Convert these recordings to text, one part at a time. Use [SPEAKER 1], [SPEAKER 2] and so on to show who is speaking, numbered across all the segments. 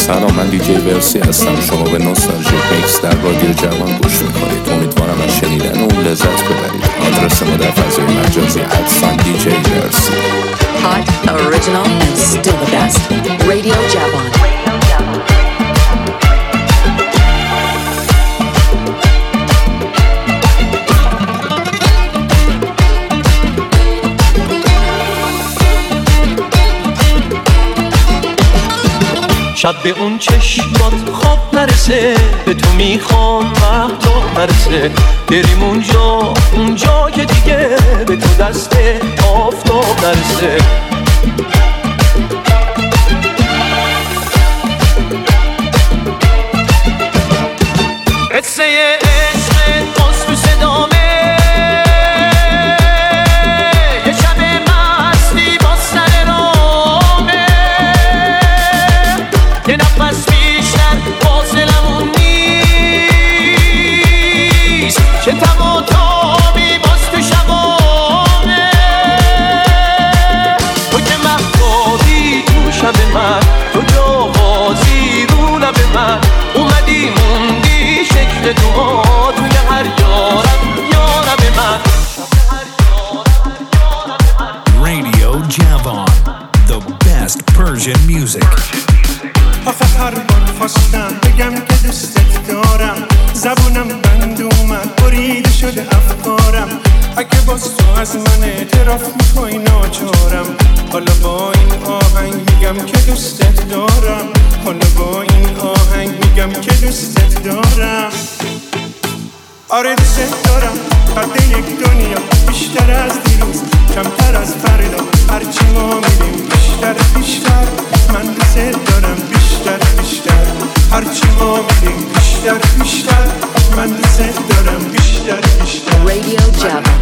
[SPEAKER 1] سلام، من دیجی ورسی هستم. شما به نوستالژیک میکس در رادیو جوان گوش میکنید. امیدوارم از شنیدن اون لذت ببرید. آدرس ما در فضای مجازی @دیجی ورسی.
[SPEAKER 2] Hot, original and still the best. Radio Javan.
[SPEAKER 3] شب به اون چشمات خواب نرسه، به تو میخوام مهتاب نرسه. بریم اونجا که دیگه به تو دست آفتاب نرسه. قصه عشق باز تو صدامه، یه شب مستی با سر رامه. یه نفس بیشتر فاصلمون نیست، چه تماتامی باز تو شبامه. تو که محتابی تو شب من، تو جاوازی رو لب من. اومدی موندی شکل دعا توی هر یارب من.
[SPEAKER 4] Radio Javan, the best Persian music.
[SPEAKER 5] آخه هر بار خواستم بگم که دوستت دارم، زبونم بند اومد بریده شده افکارم. اگه باز تو از من اعتراف میخوای ناچارم. حالا با این آهنگ میگم که دوستت دارم. حالا با این آهنگ میگم که دوستت دارم. آره دوستت دارم، قد یک دنیا بیشتر از دیروز، کمتر از فردا. هرچی ما میریم بیشتر من دوستت دارم. بیشتر هرچی ما میریم بیشتر من دوستت دارم. بیشتر
[SPEAKER 2] Radio Javan.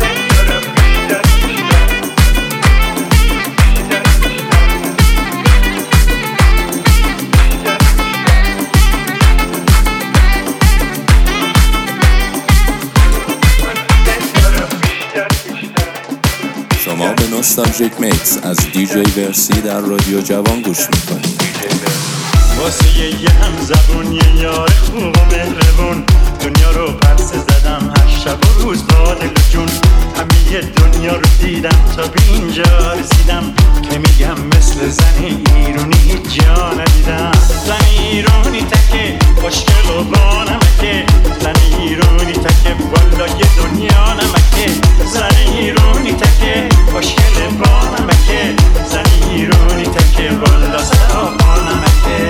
[SPEAKER 1] شما به نوستالژیک میکس از دیجی ورسی در رادیو جوان گوش میکنید.
[SPEAKER 6] واسه یه هم زبون، یه یار خوب و مهربون، دنیا رو پرسه زدم هر شب و روز با دل جون. همه دنیا رو دیدم تا به اینجا رسیدم، که میگم مثل زن ایرونی هیچ جا ندیدم. زن ایرونی تکه خوشگل و با نمکه، زن ایرونی تکه بالای دنیا نمکه. زن ایرونی تکه خوشگل با نمکه، زن ایرونی تکه بالا سرا با نمکه.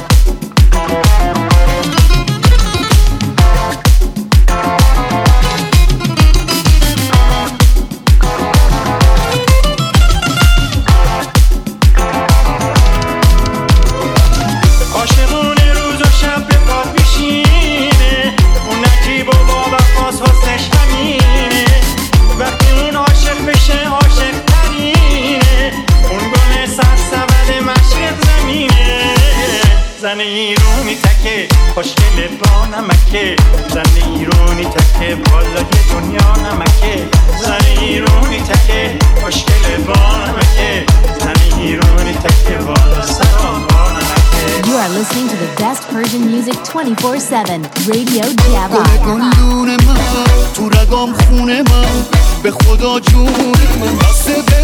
[SPEAKER 6] عاشقونه روز و شب به پا پیشینه، اون نجیب و بابا خواست حسنش همینه. وقتی اون عاشق بشه عاشق ترینه، اون گونه سرسبد مشرق زمینه. زن ایرونی تکه خوشگل با نمکه، زن ایرونی تکه بالای دنیا نمکه. زن ایرونی تکه خوشگل با نمکه، زن ایرونی تکه بالا سرا با نمکه.
[SPEAKER 7] You are listening to the best Persian music 24/7. Radio Javan.
[SPEAKER 8] گلدون من تو رگام خونه من، به خدا جون من بسته به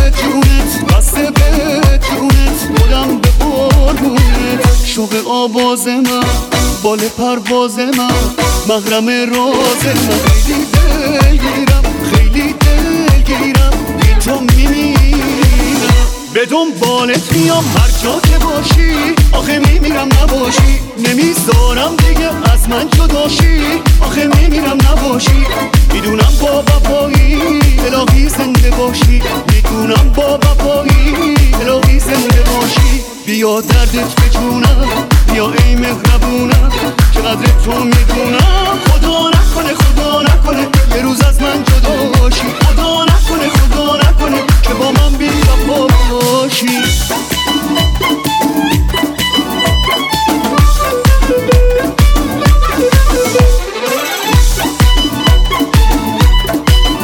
[SPEAKER 8] جونت خودم به قربونت. شوق آواز من، بال پرواز من، محرم راز من. خیلی دلگیرم بی تو میمیرم. به دنبالت میام هر جا که باشی، آخه میمیرم نباشی. نمیذارم دیگه از من جداشی، آخه میمیرم نباشی. میدونم با وفایی الهی زنده باشی، میدونم با وفایی الهی زنده باشی. بیا دردت به جونم، بیا ای مهربونم، چقدر تو میدونم. خدا نکنه یه روز از من جدا باشی. خدا نکنه که با من بی وفا باشی.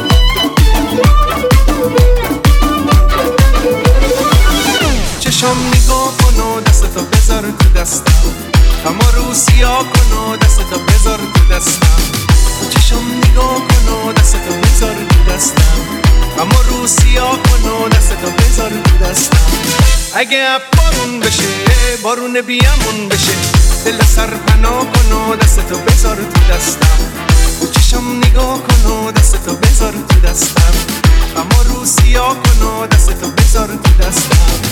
[SPEAKER 5] چشام نگاه کن و دستتو بذار تو دستم، اما رو سیاه کن و دستتو بذار تو دستم. چشم نگاه کن و دستتو بذار تو دستم، اما رو سیاه کن و دستتو بذار تو دستم. اگه بارون بشه بارون بیامون بشه، دل سر پناه کن و دستتو بذار تو دستم. چشم نگاه کن و دستتو بذار تو دستم، اما رو سیاه کن و دستتو بذار تو دستم.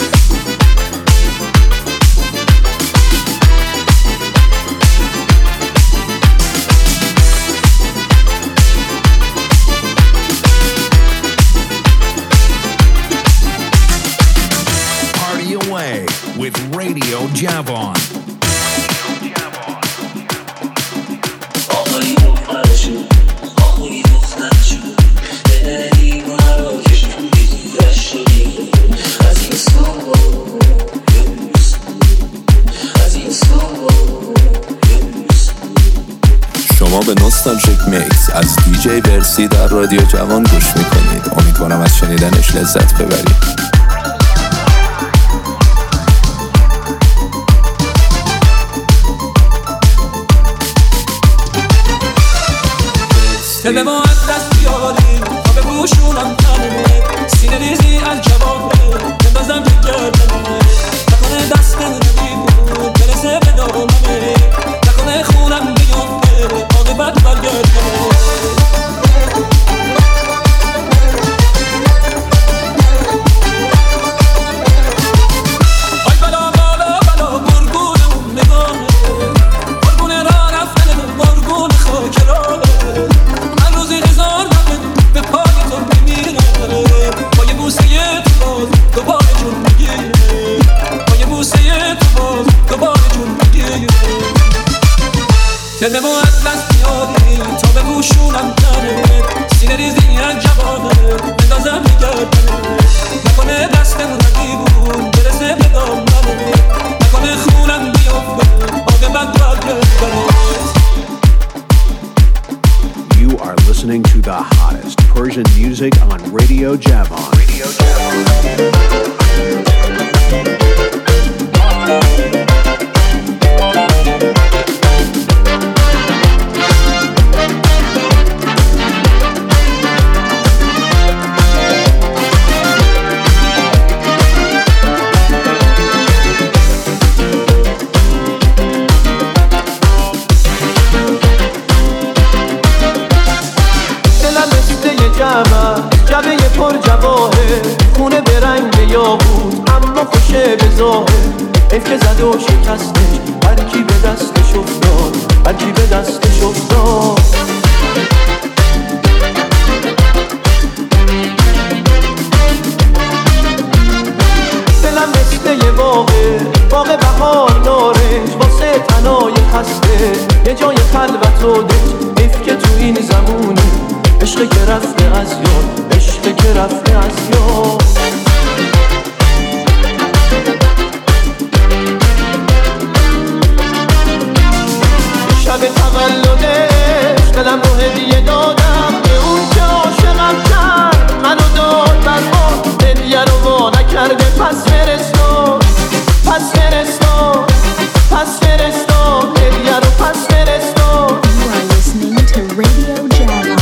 [SPEAKER 4] Party away with Radio Javon.
[SPEAKER 1] شما به نوستالژیک میکس از دیجی ورسی در رادیو جوان گوش میکنید. امیدوارم از شنیدنش لذت ببرید.
[SPEAKER 9] دل ما از دست بیاریم تا به گوشونم تنه، سینه ریزی از جوابه بندازم تو گردنه، نکنه دست ندی بود برسه به دامنه، نکنه خونم بیفته عاقبت برگردنه. دل ما از دست بیاری تا به گوشونم تنه، سینه ریزی از جوانه بندازم بگردنه، نکنه دستم ردیبون برسه به دامنه، نکنه خونم بیفته عاقبت برگردنه.
[SPEAKER 10] You are listening to the hottest Persian music on Radio Javon. Radio Javon.
[SPEAKER 3] جبه پر جواهه خونه به رنگ یاقوت اما خوشه به ظاهر، حیف که زده و شکستش هرکی به دستش افتاد، هرکی به دستش افتاد. دلم مثل یه باغ بهار نارنج واسه تنای خسته، یه جای خلوت و دل، حیف که تو این زمونه عشقی که رفته از یاد، عشقی که رفته از یاد. شب تولدش دلم رو هدیه دادم به اون که عاشقم کرد، منو داد برباد، هدیه رو وا نکرده پس فرستاد، پس فرستاد، پس فرستاد، هدیه رو پس فرستاد.
[SPEAKER 7] You are listening to Radio Javon.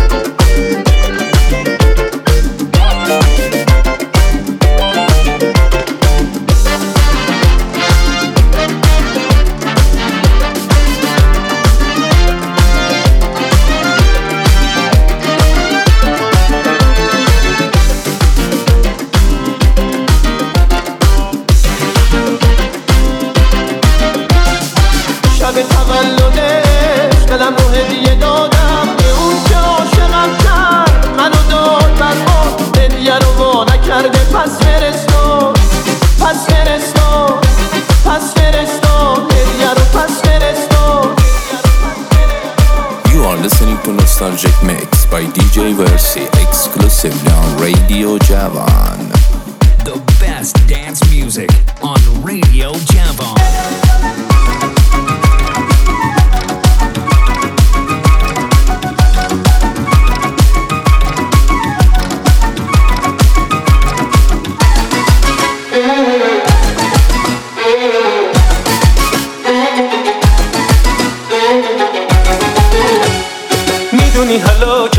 [SPEAKER 3] شب تولدش دلم رو هدیه دادم به اون که عاشقم کرد، منو داد برباد، هدیه رو وا نکرده پس فرستاد، پس فرستاد، پس فرستاد، هدیه رو پس فرستاد.
[SPEAKER 1] You are listening to Nostalgic Mix by DJ Versi exclusively on Radio Javon.
[SPEAKER 4] The best dance music on Radio Javon.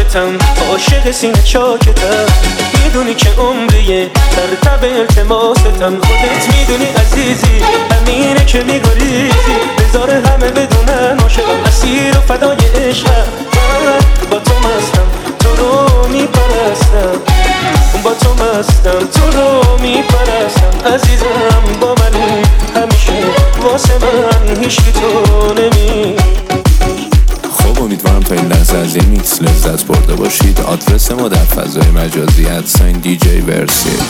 [SPEAKER 3] لباستم عاشق سینه چاکتم میدونی که عمریه در تب التماستم خودت میدونی عزیزی همینه که میگریزی بذار همه بدونن عاشقم اسیر و فدای عشقم من با تو مستم تو رو میپرستم با تو مستم تو رو میپرستم عزیزم با منی همیشه واسه من هیچکی تو نمی.
[SPEAKER 1] خب امیدوارم تا این لحظه از این میکس لذت برده باشید. آدرس ما در فضای مجازی @DJ Versi.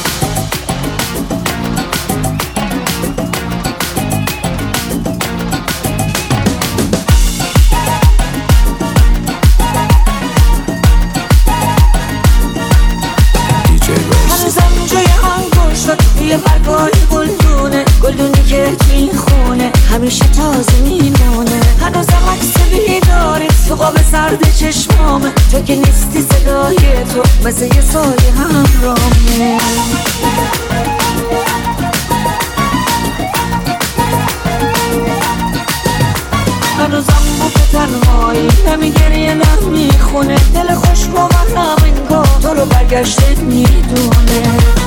[SPEAKER 11] توی برگای گلدونی که توی این خونه همیشه تازه میمونه. هنوزم عکس بیداری تو قاب سرد چشمامه. تو که نیستی صدای تو مثل یه سایه همرامه. هنوزم با تو تنهایی نمیگریه نمیخونه. دل خوش با من همینگاه تو رو برگشته میدونه.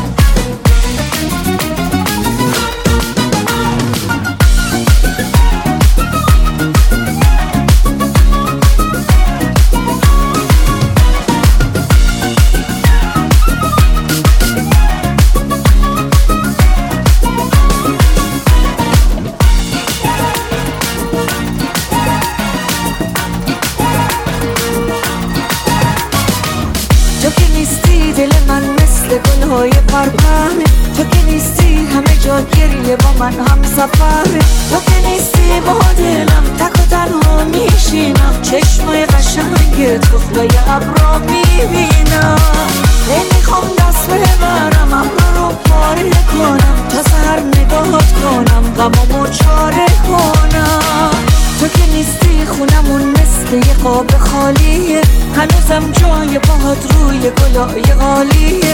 [SPEAKER 11] گلهای پرپره تو که نیستی همه جا گریه با من هم سفره. تو که نیستی با دلم تک و تنها میشینم. چشمای قشنگ تو خدای ابرا میبینم. نمیخوام دست ببرم ابرا رو پاره کنم. تا سهر نگاهت کنم غمامو چاره کنم. تو که نیستی خونمون مثل یه قاب خالیه. هنوزم جای باهات روی گلای عالیه.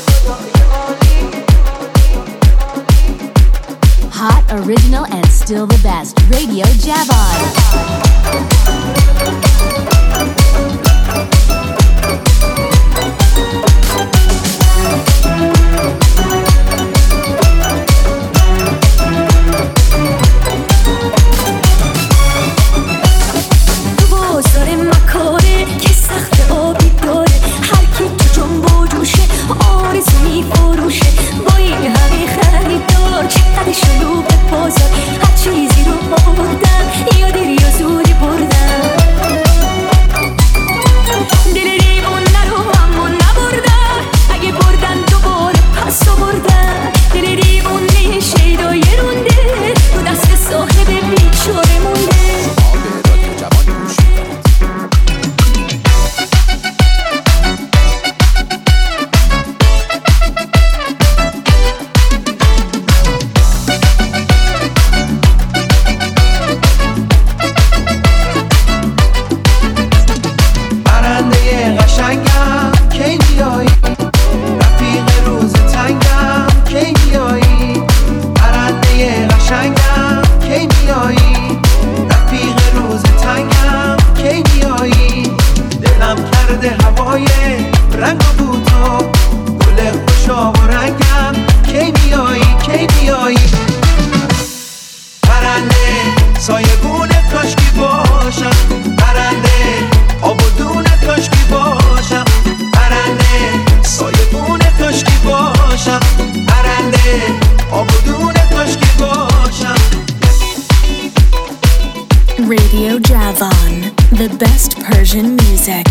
[SPEAKER 7] Hot, original, and still the best. Radio Javon.
[SPEAKER 12] شلوغ بازار هر چیزی رو آوردم یا دیر یا زودی بردم. دل دیوونه رو همون نبردم. اگه بردن دوباره پس آوردم. دل دیوونه شیدای رونده تو دست صاحب بیچاره مونده.
[SPEAKER 13] Radio Javon, the best Persian music.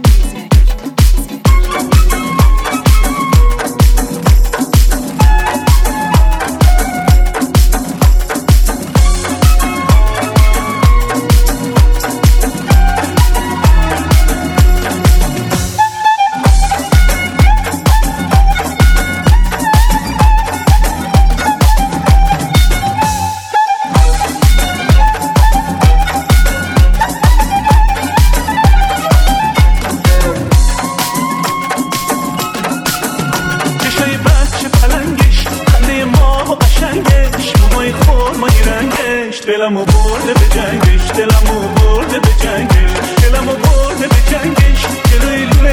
[SPEAKER 14] دلمو برده به جنگش، دلمو برده به جنگش، دلمو برده به جنگش. جلوی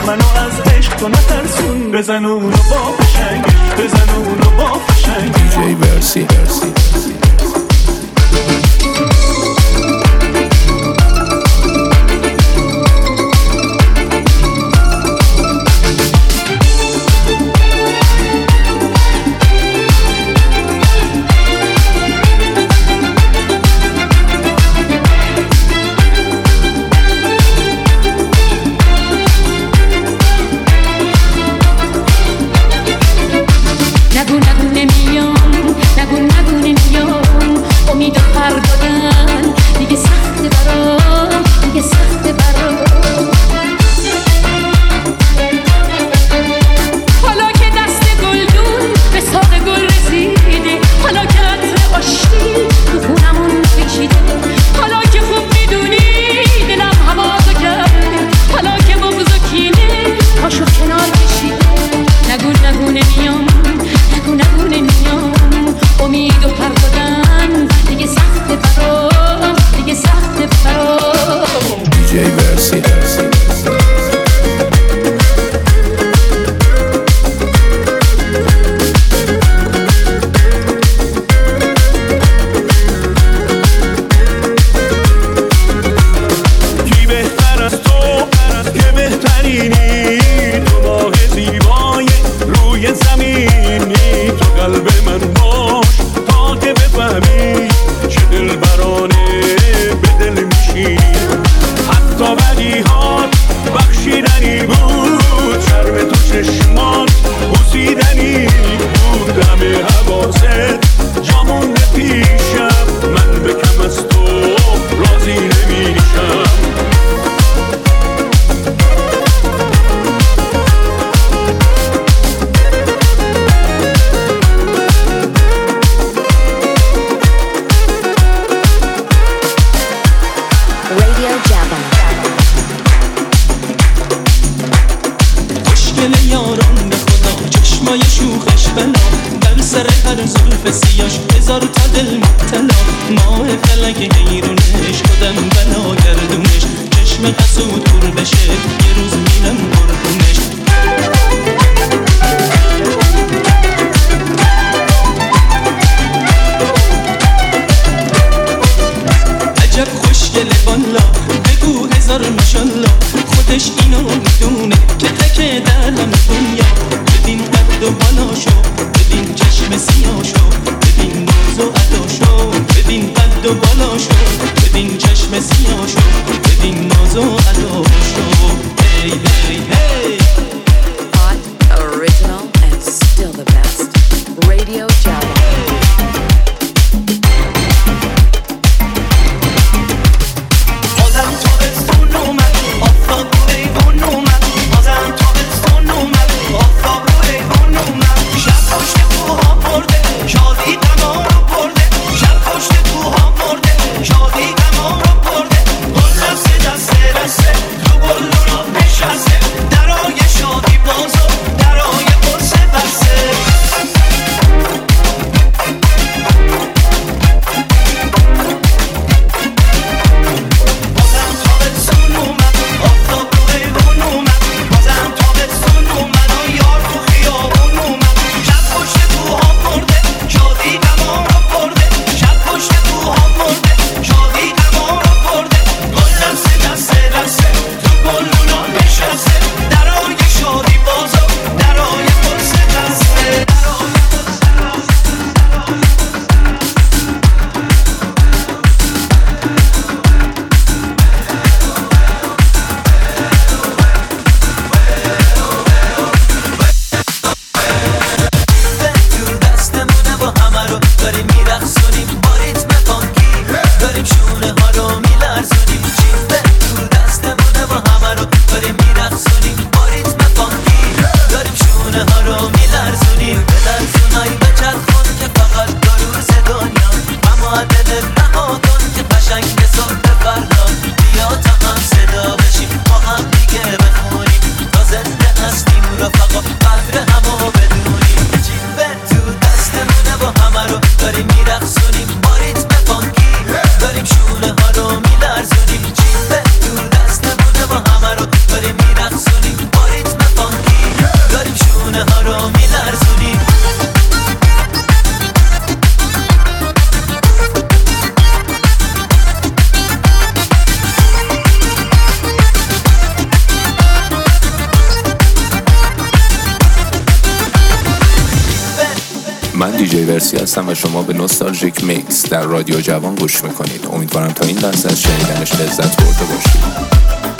[SPEAKER 14] منو از عشق تو نترسون بزن اونو با فشنگش بزن اونو با فشنگش
[SPEAKER 1] دیجی ورسی
[SPEAKER 15] میرقصونیم بارید
[SPEAKER 1] دیجی ورسی هستم و شما به نوستالژیک میکس در رادیو جوان گوش میکنید. امیدوارم تا این لحظه از شنیدنش لذت برده باشید.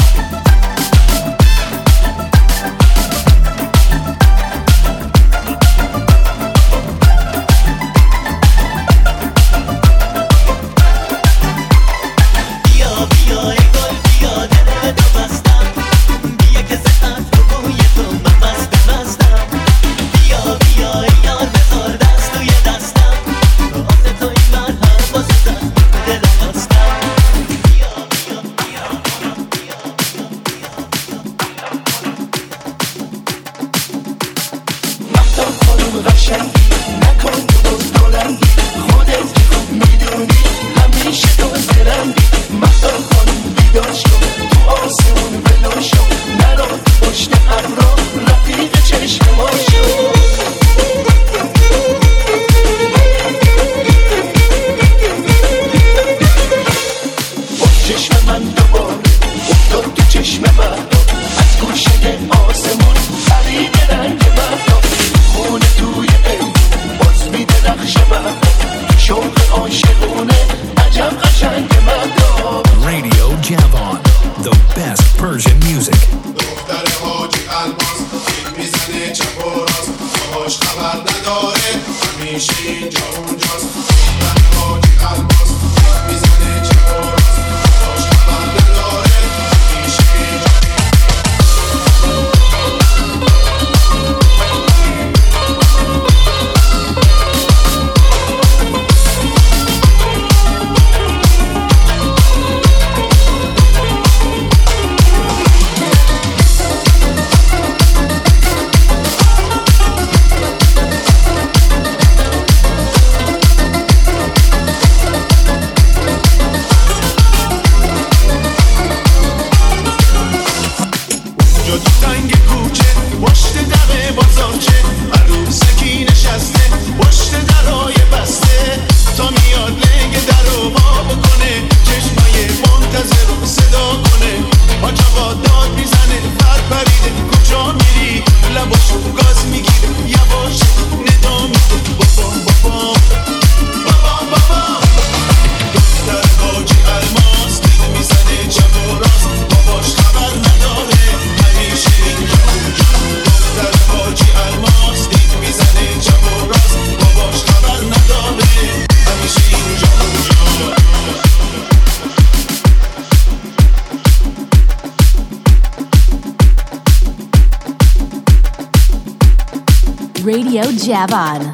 [SPEAKER 7] Radio Javon.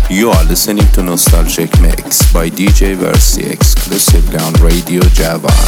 [SPEAKER 1] You are listening to Nostalgic Mix by DJ Versi exclusively on Radio Javan.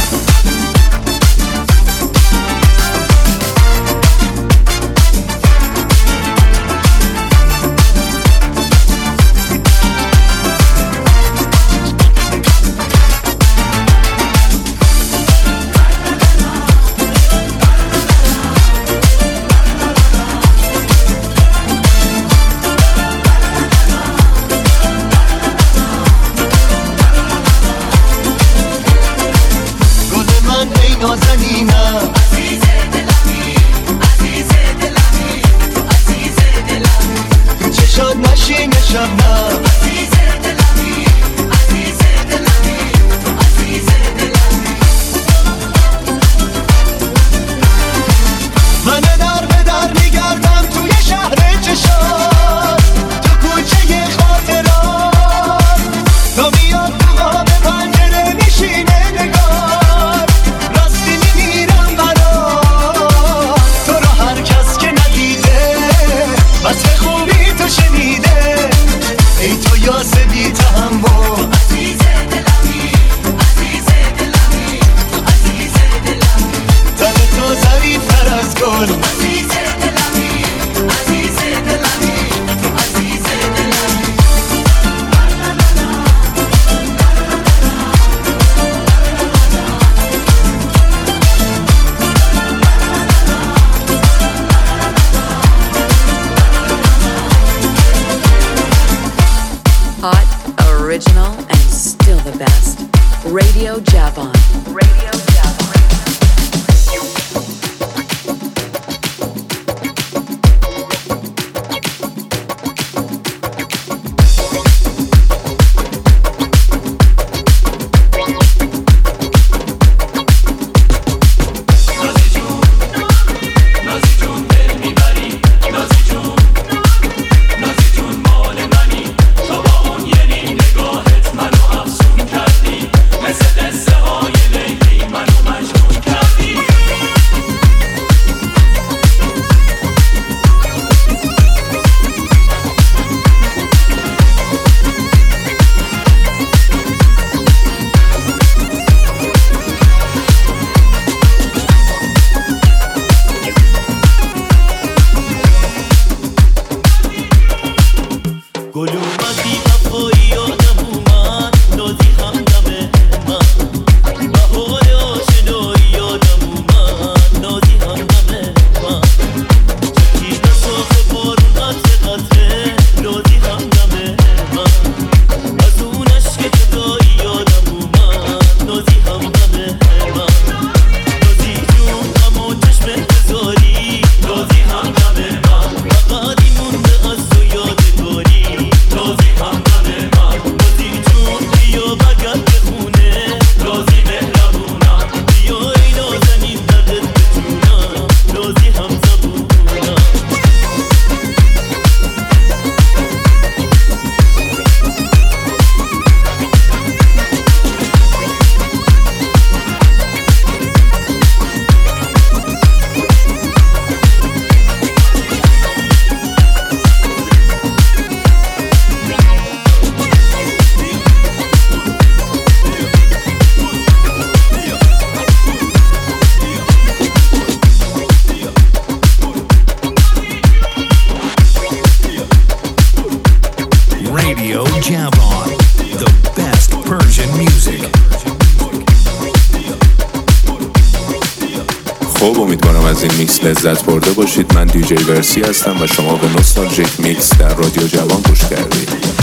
[SPEAKER 2] Original and still the best. Radio Javan. Radio Javan.
[SPEAKER 4] Radio Javan, the best Persian music.
[SPEAKER 1] خب امیدوارم از این میکس لذت برده باشید. من دیجی ورسی هستم و شما به نوستالژیک میکس در رادیو جوان گوش کردید.